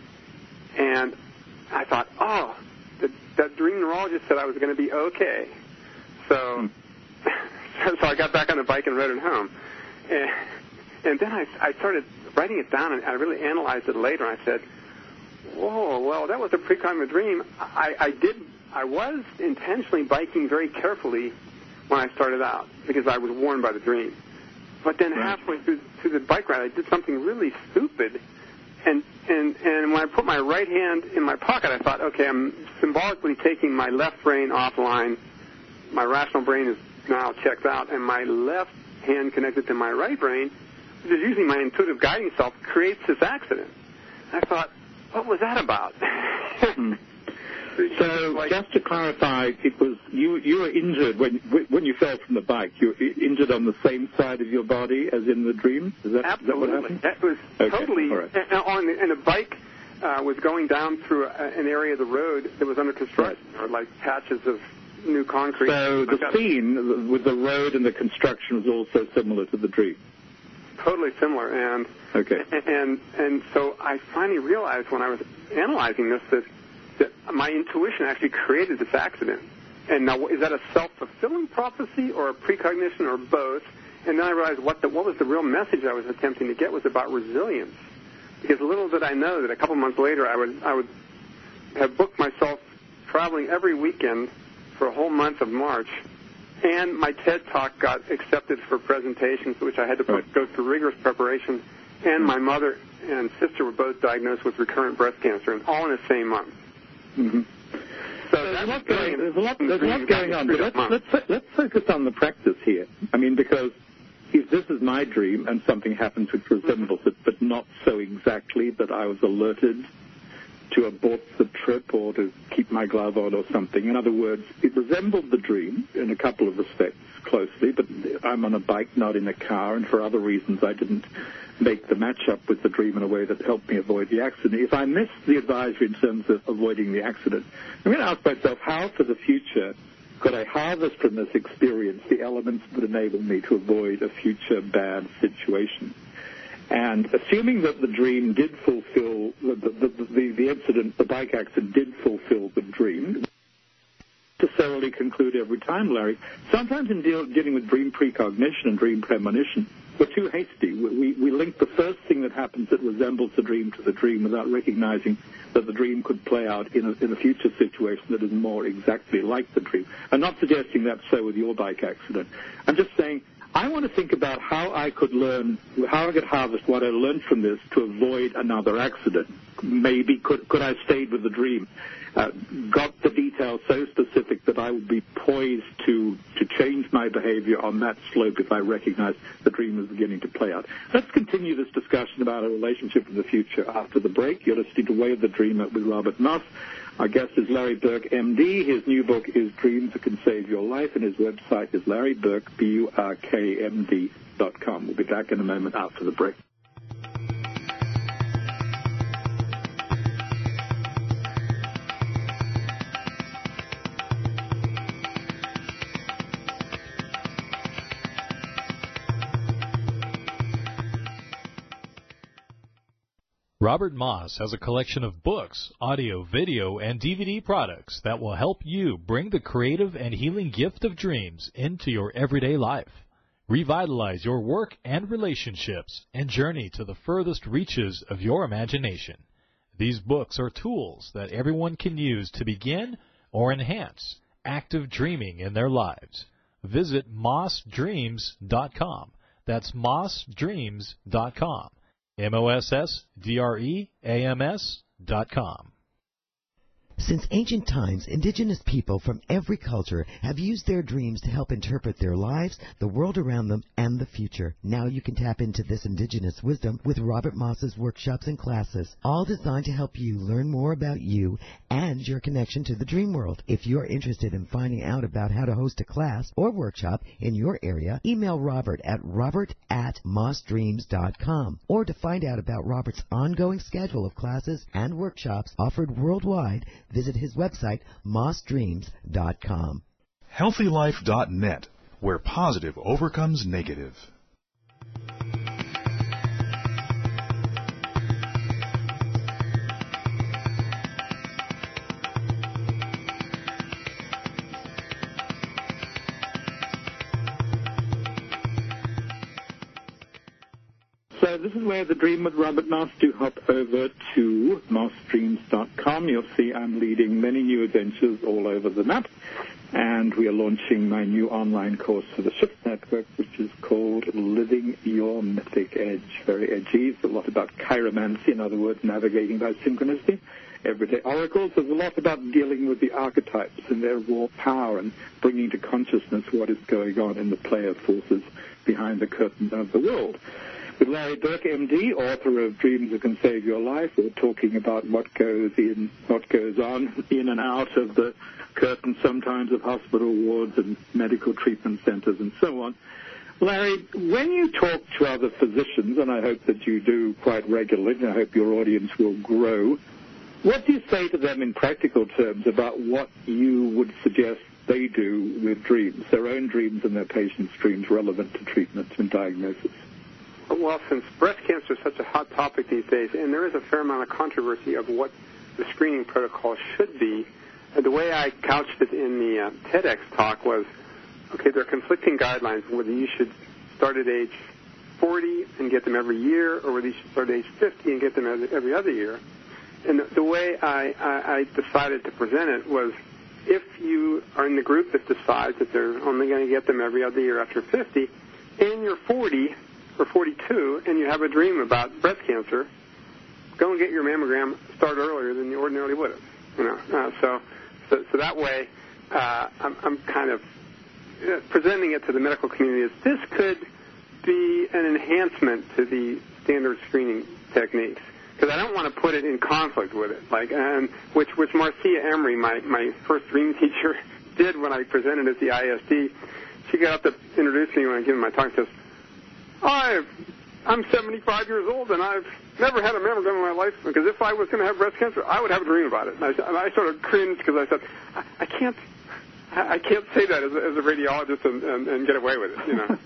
and I thought, oh, the, that dream neurologist said I was going to be okay. So, so I got back on the bike and rode it home. And, and then I, I started writing it down, and I really analyzed it later. And I said, whoa, well, that was a precognitive dream. I, I did, I was intentionally biking very carefully when I started out because I was warned by the dream. But then right. halfway through, through the bike ride, I did something really stupid. And, and, and when I put my right hand in my pocket, I thought, okay, I'm symbolically taking my left brain offline. My rational brain is now checked out, and my left hand connected to my right brain, which is usually my intuitive guiding self, creates this accident. I thought, what was that about? hmm. So like, just to clarify, it was you. You were injured when when you fell from the bike. You were injured on the same side of your body as in the dream. Is that, absolutely. Is that what happened? That was okay. totally. Right. And, on the, and the bike uh, was going down through a, an area of the road that was under construction, right. or like patches of new concrete. So the scene with the road and the construction was also similar to the dream. Totally similar, and okay. and, and and so I finally realized when I was analyzing this that that my intuition actually created this accident. And now, is that a self-fulfilling prophecy or a precognition or both? And then I realized what the, what was the real message I was attempting to get was about resilience. Because little did I know that a couple months later I would I would have booked myself traveling every weekend for a whole month of March. And my TED Talk got accepted for presentations, which I had to right. go through rigorous preparation. And my mother and sister were both diagnosed with recurrent breast cancer, and all in the same month. Mm-hmm. So there's a lot going, there's a lot, there's a lot going on. But let's, let's, let's focus on the practice here. I mean, because if this is my dream and something happens which resembles it, but not so exactly that I was alerted to abort the trip or to keep my glove on or something. In other words, it resembled the dream in a couple of respects closely, but I'm on a bike, not in a car, and for other reasons I didn't make the match up with the dream in a way that helped me avoid the accident. If I missed the advisory in terms of avoiding the accident, I'm going to ask myself, how for the future could I harvest from this experience the elements that would enable me to avoid a future bad situation? And assuming that the dream did fulfill, the, the, the, the incident, the bike accident did fulfill the dream, necessarily conclude every time, Larry. Sometimes in deal, dealing with dream precognition and dream premonition, we're too hasty. We, we link the first thing that happens that resembles the dream to the dream without recognizing that the dream could play out in a, in a future situation that is more exactly like the dream. I'm not suggesting that's so with your bike accident. I'm just saying I want to think about how I could learn, how I could harvest what I learned from this to avoid another accident. Maybe could could I have stayed with the dream, uh, got the details so specific that I would be poised to, to change my behavior on that slope if I recognize the dream is beginning to play out. Let's continue this discussion about a relationship in the future after the break. You're listening to Way of the Dreamer with Robert Moss. Our guest is Larry Burk, M D. His new book is Dreams That Can Save Your Life, and his website is Larry Burk, B U R K M D dot com. We'll be back in a moment after the break. Robert Moss has a collection of books, audio, video, and D V D products that will help you bring the creative and healing gift of dreams into your everyday life. Revitalize your work and relationships and journey to the furthest reaches of your imagination. These books are tools that everyone can use to begin or enhance active dreaming in their lives. Visit moss dreams dot com. That's moss dreams dot com. M O S S D R E A M S dot com. Since ancient times, indigenous people from every culture have used their dreams to help interpret their lives, the world around them, and the future. Now you can tap into this indigenous wisdom with Robert Moss's workshops and classes, all designed to help you learn more about you and your connection to the dream world. If you're interested in finding out about how to host a class or workshop in your area, email Robert at robert at moss dreams dot com. Or to find out about Robert's ongoing schedule of classes and workshops offered worldwide, visit his website, moss dreams dot com. healthy life dot net, where positive overcomes negative. So this is where the Dream with Robert Moss. Do hop over to moss dreams dot com. You'll see I'm leading many new adventures all over the map. And we are launching my new online course for the Shift Network, which is called Living Your Mythic Edge. Very edgy. It's a lot about chiromancy, in other words, navigating by synchronicity. Everyday oracles. There's a lot about dealing with the archetypes and their raw power and bringing to consciousness what is going on in the play of forces behind the curtain of the world. With Larry Burke, M D, author of Dreams That Can Save Your Life, we're talking about what goes in, what goes on in and out of the curtain, sometimes of hospital wards and medical treatment centers and so on. Larry, when you talk to other physicians, and I hope that you do quite regularly, and I hope your audience will grow, what do you say to them in practical terms about what you would suggest they do with dreams, their own dreams and their patients' dreams relevant to treatment and diagnosis? Well, since breast cancer is such a hot topic these days, and there is a fair amount of controversy of what the screening protocol should be, the way I couched it in the uh, TEDx talk was, okay, there are conflicting guidelines whether you should start at age forty and get them every year, or whether you should start at age fifty and get them every other year. And the, the way I, I, I decided to present it was, if you are in the group that decides that they're only going to get them every other year after fifty, and you're forty or forty-two, and you have a dream about breast cancer, go and get your mammogram, start earlier than you ordinarily would have. You know, uh, so, so, so that way, uh, I'm, I'm kind of uh, presenting it to the medical community as this could be an enhancement to the standard screening techniques, because I don't want to put it in conflict with it, like, and which which Marcia Emery, my my first dream teacher, did when I presented at the I S D. She got up to introduce me when I gave my talk. Says, I've, I'm seventy-five years old, and I've never had a mammogram in my life, because if I was going to have breast cancer, I would have a dream about it. And I, and I sort of cringed, because I said, I, I can't I can't say that as a, as a radiologist and, and, and get away with it, you know.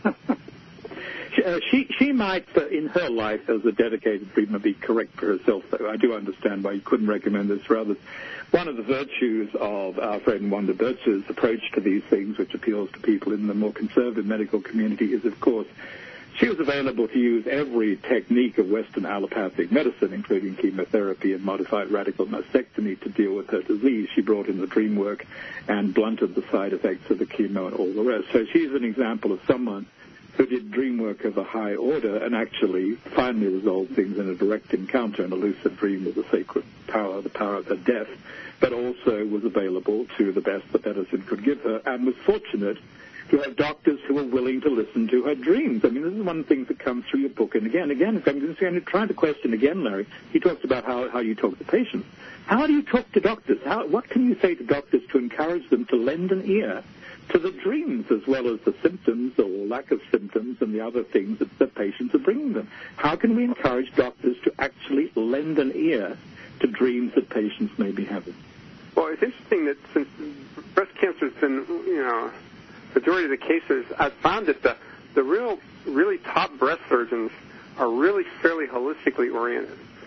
she, uh, she, she might, uh, in her life, as a dedicated dreamer, be correct for herself, though. I do understand why you couldn't recommend this for others. One of the virtues of our friend Wanda Birch's approach to these things, which appeals to people in the more conservative medical community, is, of course, she was available to use every technique of Western allopathic medicine, including chemotherapy and modified radical mastectomy, to deal with her disease. She brought in the dream work and blunted the side effects of the chemo and all the rest. So she's an example of someone who did dream work of a high order and actually finally resolved things in a direct encounter, in a lucid dream with the sacred power, the power of her death, but also was available to the best that medicine could give her, and was fortunate to have doctors who were willing to listen to her dreams. I mean, this is one of the things that comes through your book. And again, again, I'm just going to try the question again, Larry. He talks about how, how you talk to patients. How do you talk to doctors? How, what can you say to doctors to encourage them to lend an ear to the dreams as well as the symptoms or lack of symptoms and the other things that the patients are bringing them? How can we encourage doctors to actually lend an ear to dreams that patients may be having? Well, it's interesting that since breast cancer has been, you know, majority of the cases, I've found that the, the real, really top breast surgeons are really fairly holistically oriented.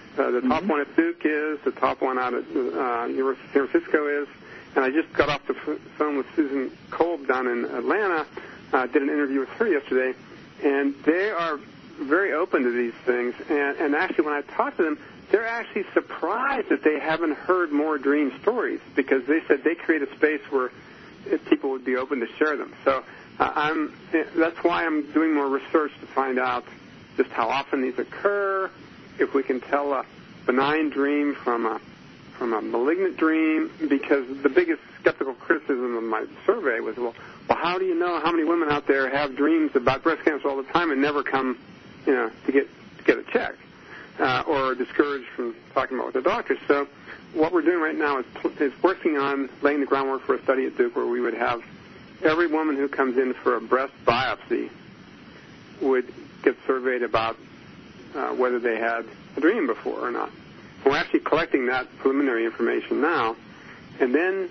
Uh, the top Mm-hmm. one at Duke is, the top one out at uh, University of San Francisco is, and I just got off the f- phone with Susan Kolb down in Atlanta, uh, did an interview with her yesterday, and they are very open to these things, and, and actually when I talk to them, they're actually surprised that they haven't heard more dream stories, because they said they create a space where people would be open to share them. So uh, I'm, that's why I'm doing more research to find out just how often these occur, if we can tell a benign dream from a from a malignant dream, because the biggest skeptical criticism of my survey was, well, well, how do you know how many women out there have dreams about breast cancer all the time and never come, you know, to get to get it checked, uh, or are discouraged from talking about with their doctors? So what we're doing right now is, is working on laying the groundwork for a study at Duke where we would have every woman who comes in for a breast biopsy would get surveyed about uh, whether they had a dream before or not. We're actually collecting that preliminary information now, and then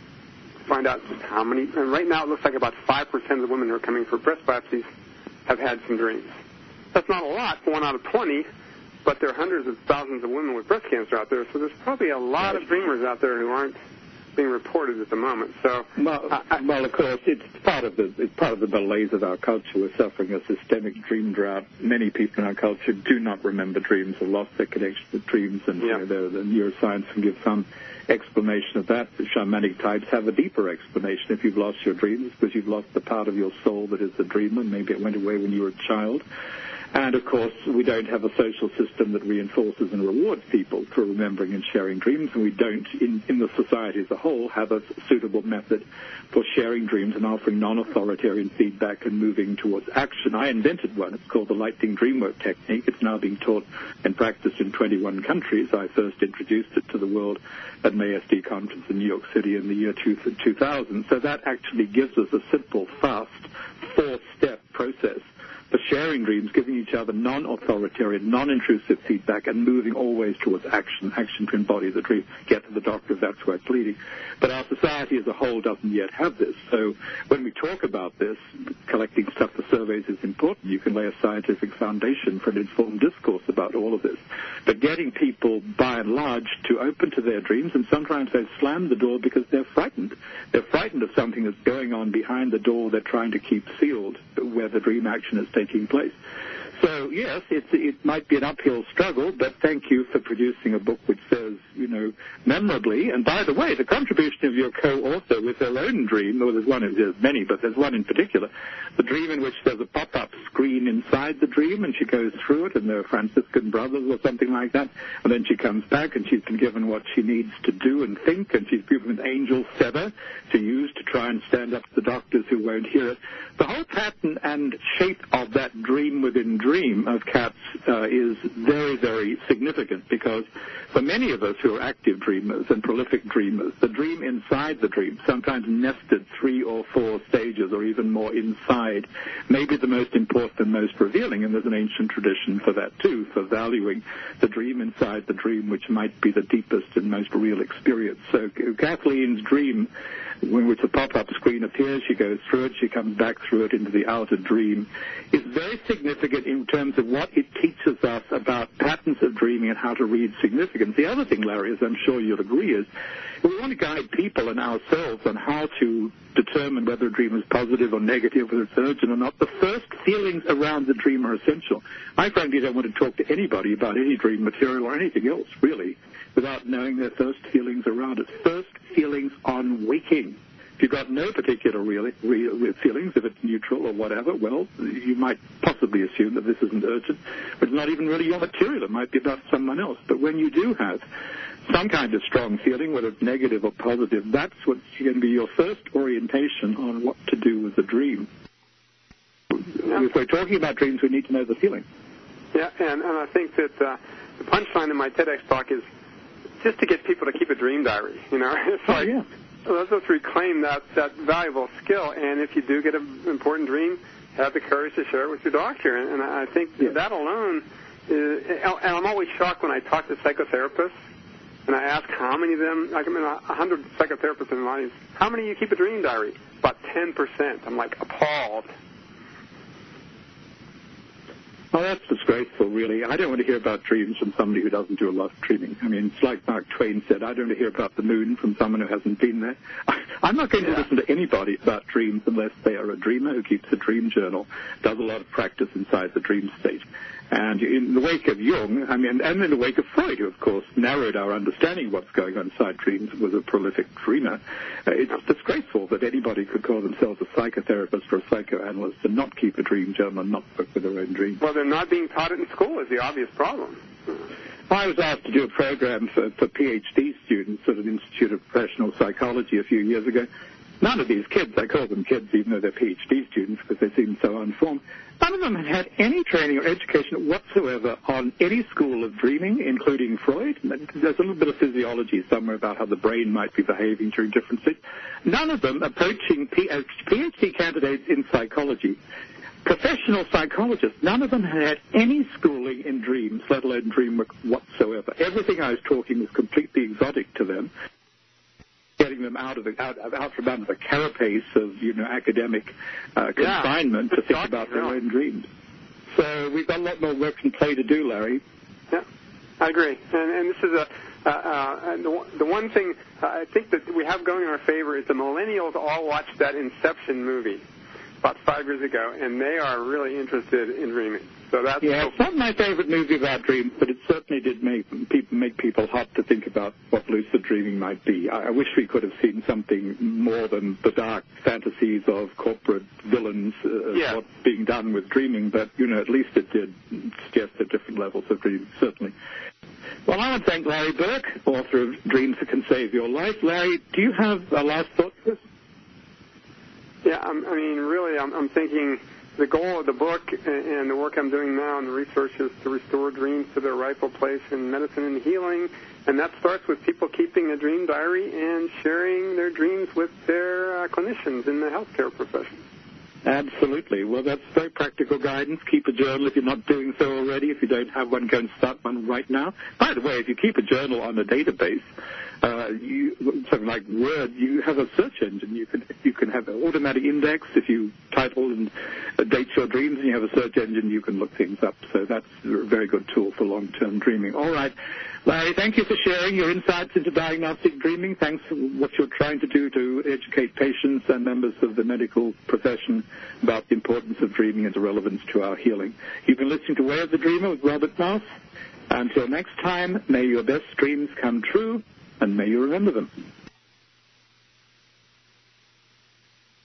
find out just how many. And right now it looks like about five percent of the women who are coming for breast biopsies have had some dreams. That's not a lot, one out of twenty, but there are hundreds of thousands of women with breast cancer out there, so there's probably a lot of dreamers out there who aren't being reported at the moment. So, well, I, well, of course, it's part of the it's part of the malaise of our culture. We're suffering a systemic dream drought. Many people in our culture do not remember dreams, have lost their connection with dreams, and yeah. you know, the, the neuroscience can give some explanation of that. The shamanic types have a deeper explanation. If you've lost your dreams, because you've lost the part of your soul that is the dreamer. Maybe it went away when you were a child. And, of course, we don't have a social system that reinforces and rewards people for remembering and sharing dreams, and we don't, in, in the society as a whole, have a suitable method for sharing dreams and offering non-authoritarian feedback and moving towards action. I invented one. It's called the Lightning Dreamwork Technique. It's now being taught and practiced in twenty-one countries. I first introduced it to the world at M A S D conference in New York City in the year two thousand. So that actually gives us a simple, fast, four-step process for sharing dreams, giving each other non-authoritarian, non-intrusive feedback, and moving always towards action, action to embody the dream, get to the doctor if that's where it's leading. But our society as a whole doesn't yet have this. So when we talk about this, collecting stuff for surveys is important. You can lay a scientific foundation for an informed discourse about all of this. But getting people, by and large, to open to their dreams, and sometimes they slam the door because they're frightened. They're frightened of something that's going on behind the door they're trying to keep sealed, where the dream action is taking place. So, yes, it's, it might be an uphill struggle, but thank you for producing a book which says, you know, memorably, and by the way, the contribution of your co-author with her own dream, or there's one, there's many, but there's one in particular, the dream in which there's a pop-up screen inside the dream, and she goes through it, and there are Franciscan brothers or something like that, and then she comes back, and she's been given what she needs to do and think, and she's given an angel feather to use to try and stand up to the doctors who won't hear it. The whole pattern and shape of that dream within dream of Kat's uh, is very, very significant, because for many of us who are active dreamers and prolific dreamers, the dream inside the dream, sometimes nested three or four stages or even more inside, may be the most important and most revealing, and there's an ancient tradition for that too, for valuing the dream inside the dream, which might be the deepest and most real experience. So Kathleen's dream, when which a pop-up screen appears, she goes through it, she comes back through it into the outer dream, is very significant in terms of what it teaches us about patterns of dreaming and how to read significance. The other thing, Larry, as I'm sure you'll agree, is we want to guide people and ourselves on how to determine whether a dream is positive or negative, whether it's urgent or not. The first feelings around the dream are essential. I frankly don't want to talk to anybody about any dream material or anything else, really, without knowing their first feelings around it. First feelings on waking. If you've got no particular real, real feelings, if it's neutral or whatever, well, you might possibly assume that this isn't urgent, but it's not even really your material. It might be about someone else. But when you do have some kind of strong feeling, whether it's negative or positive, that's what's going to be your first orientation on what to do with the dream. Yeah. If we're talking about dreams, we need to know the feeling. Yeah, and, and I think that uh, the punchline in my TEDx talk is just to get people to keep a dream diary. You know, it's oh, like, yeah. let's just reclaim that, that valuable skill, and if you do get an important dream, have the courage to share it with your doctor. And, and I think yeah. that alone is, and I'm always shocked when I talk to psychotherapists, and I ask how many of them, like I'm in a hundred psychotherapists in the audience, how many of you keep a dream diary? About ten percent. I'm like appalled. Oh, that's disgraceful, really. I don't want to hear about dreams from somebody who doesn't do a lot of dreaming. I mean, it's like Mark Twain said, I don't want to hear about the moon from someone who hasn't been there. I'm not going to yeah. listen to anybody about dreams unless they are a dreamer who keeps a dream journal, does a lot of practice inside the dream state. And in the wake of Jung, I mean, and in the wake of Freud, who, of course, narrowed our understanding of what's going on inside dreams, was a prolific dreamer, uh, it's disgraceful that anybody could call themselves a psychotherapist or a psychoanalyst and not keep a dream journal and not work with their own dreams. Well, they're not being taught it in school is the obvious problem. I was asked to do a program for, for PhD students at an Institute of Professional Psychology a few years ago. None of these kids, I call them kids even though they're PhD students because they seem so unformed, none of them had had any training or education whatsoever on any school of dreaming, including Freud. There's a little bit of physiology somewhere about how the brain might be behaving during different states. None of them approaching PhD candidates in psychology. Professional psychologists, none of them had any schooling in dreams, let alone dream work whatsoever. Everything I was talking was completely exotic to them. Getting them out of the out, out from under the carapace of you know academic uh, confinement yeah. to think about their own dreams. So we've got a lot more work and play to do, Larry. Yeah, I agree. And, and this is a uh, uh, and the, the one thing uh, I think that we have going in our favor is the millennials all watched that Inception movie about five years ago, and they are really interested in dreaming. So that's yeah, it's not my favorite movie about dreams, but it certainly did make people make people hot to think about what lucid dreaming might be. I, I wish we could have seen something more than the dark fantasies of corporate villains uh, yeah. what's being done with dreaming, but you know at least it did suggest at different levels of dreaming, certainly. Well, I want to thank Larry Burke, author of Dreams That Can Save Your Life. Larry, do you have a last thought for us? Yeah, I'm, I mean, really, I'm, I'm thinking the goal of the book and the work I'm doing now and the research is to restore dreams to their rightful place in medicine and healing, and that starts with people keeping a dream diary and sharing their dreams with their uh, clinicians in the healthcare profession. Absolutely. Well, that's very practical guidance. Keep a journal if you're not doing so already. If you don't have one, go and start one right now. By the way, if you keep a journal on a database, uh, you, something like Word, you have a search engine. You can you can have an automatic index. If you title and uh, date your dreams and you have a search engine, you can look things up. So that's a very good tool for long-term dreaming. All right. Larry, thank you for sharing your insights into diagnostic dreaming. Thanks for what you're trying to do to educate patients and members of the medical profession about the importance of dreaming and the relevance to our healing. You've been listening to Way of the Dreamer with Robert Moss. Until next time, may your best dreams come true, and may you remember them.